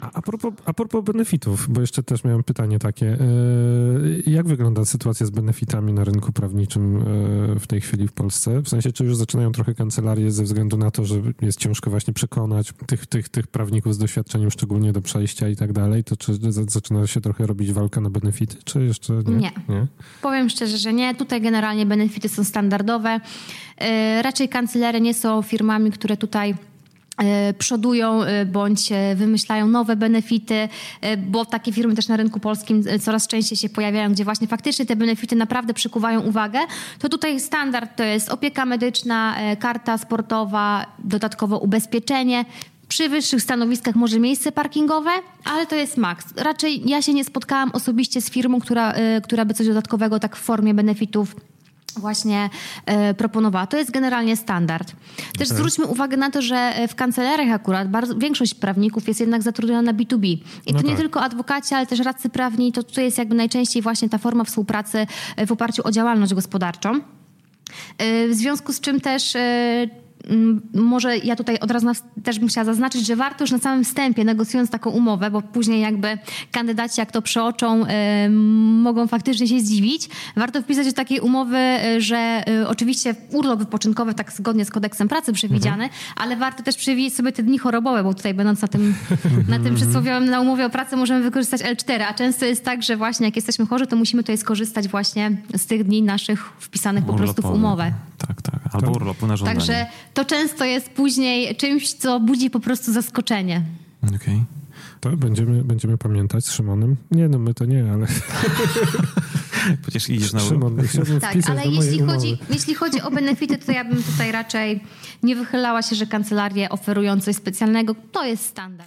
A propos benefitów, bo jeszcze też miałem pytanie takie. Jak wygląda sytuacja z benefitami na rynku prawniczym w tej chwili w Polsce? W sensie, czy już zaczynają trochę kancelarie ze względu na to, że jest ciężko właśnie przekonać tych prawników z doświadczeniem szczególnie do przejścia i tak dalej, to czy zaczyna się trochę robić walka na benefity, czy jeszcze nie? Nie. Powiem szczerze, że nie. Tutaj generalnie benefity są standardowe. Raczej kancelarie nie są firmami, które tutaj przodują bądź wymyślają nowe benefity, bo takie firmy też na rynku polskim coraz częściej się pojawiają, gdzie właśnie faktycznie te benefity naprawdę przykuwają uwagę. To tutaj standard to jest opieka medyczna, karta sportowa, dodatkowo ubezpieczenie. Przy wyższych stanowiskach może miejsce parkingowe, ale to jest maks. Raczej ja się nie spotkałam osobiście z firmą, która by coś dodatkowego tak w formie benefitów właśnie proponowała. To jest generalnie standard. Też zwróćmy uwagę na to, że w kancelariach akurat większość prawników jest jednak zatrudniona na B2B. I to nie tylko adwokaci, ale też radcy prawni. To tutaj jest jakby najczęściej właśnie ta forma współpracy w oparciu o działalność gospodarczą. W związku z czym też może ja tutaj od razu też bym chciała zaznaczyć, że warto już na samym wstępie, negocjując taką umowę, bo później jakby kandydaci jak to przeoczą, mogą faktycznie się zdziwić. Warto wpisać do takiej umowy, że oczywiście urlop wypoczynkowy tak zgodnie z kodeksem pracy przewidziany, ale warto też przewidzieć sobie te dni chorobowe, bo tutaj będąc na tym przysłowiowym, na umowie o pracę możemy wykorzystać L4, a często jest tak, że właśnie jak jesteśmy chorzy, to musimy tutaj skorzystać właśnie z tych dni naszych wpisanych po prostu w umowę. Tak. Albo urlopu na żądanie. Także to często jest później czymś, co budzi po prostu zaskoczenie. Okej. To będziemy pamiętać z Szymonem. Nie, no my to nie, ale... Przecież idziesz na urlop. Szymon, chciałbym wpisać ale do jeśli chodzi o benefity, to ja bym tutaj raczej nie wychylała się, że kancelarie oferują coś specjalnego. To jest standard.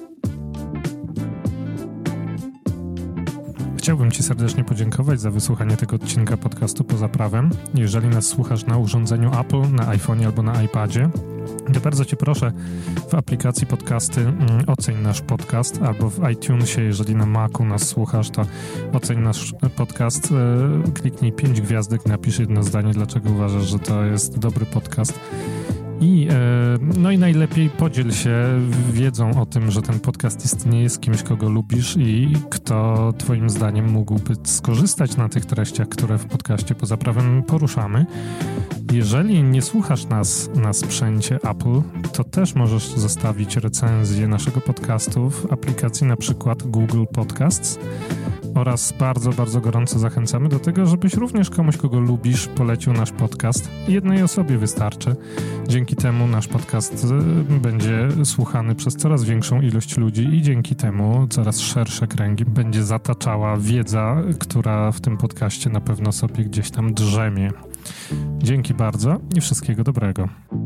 Chciałbym Ci serdecznie podziękować za wysłuchanie tego odcinka podcastu Poza Prawem. Jeżeli nas słuchasz na urządzeniu Apple, na iPhone'ie albo na iPadzie, to bardzo Cię proszę w aplikacji podcasty oceń nasz podcast, albo w iTunesie, jeżeli na Macu nas słuchasz, to oceń nasz podcast, kliknij 5 gwiazdek, napisz jedno zdanie, dlaczego uważasz, że to jest dobry podcast. I najlepiej podziel się wiedzą o tym, że ten podcast istnieje, z kimś, kogo lubisz i kto twoim zdaniem mógłby skorzystać na tych treściach, które w podcaście Poza Prawem poruszamy. Jeżeli nie słuchasz nas na sprzęcie Apple, to też możesz zostawić recenzję naszego podcastu w aplikacji na przykład Google Podcasts oraz bardzo, bardzo gorąco zachęcamy do tego, żebyś również komuś, kogo lubisz, polecił nasz podcast. Jednej osobie wystarczy. Dzięki temu nasz podcast będzie słuchany przez coraz większą ilość ludzi i dzięki temu coraz szersze kręgi będzie zataczała wiedza, która w tym podcaście na pewno sobie gdzieś tam drzemie. Dzięki bardzo i wszystkiego dobrego.